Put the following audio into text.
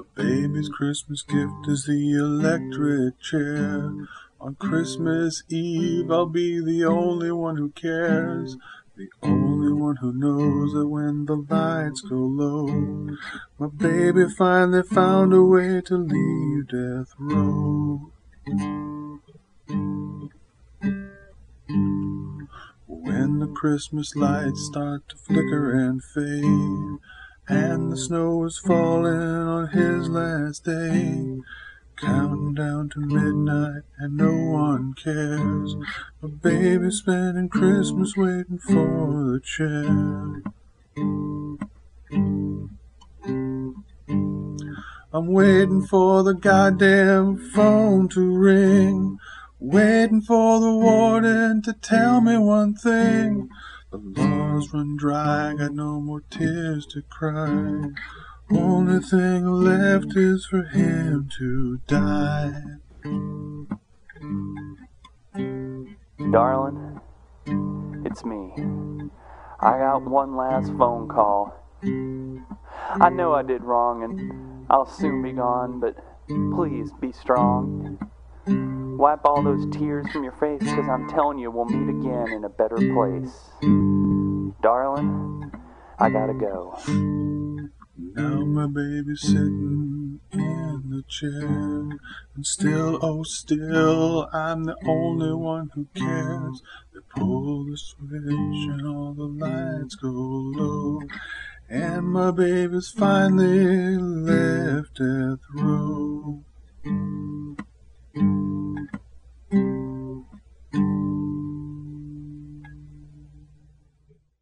Baby's Christmas gift is the electric chair. On Christmas Eve, I'll be the only one who cares. The only one who knows that when the lights go low, my baby finally found a way to leave death row. When the Christmas lights start to flicker and fade, and the snow is falling on his last day, counting down to midnight and no one cares. My baby's spending Christmas waiting for the chair. I'm waiting for the goddamn phone to ring, waiting for the warden to tell me one thing. The laws run dry, got no more tears to cry. Only thing left is for him to die. Darling, it's me. I got one last phone call. I know I did wrong and I'll soon be gone, but please be strong. Wipe all those tears from your face, 'cause I'm telling you we'll meet again in a better place. Darling, I gotta go. Now my baby's sitting in the chair, and still, oh still, I'm the only one who cares. They pull the switch and all the lights go low, and my baby's finally left death row.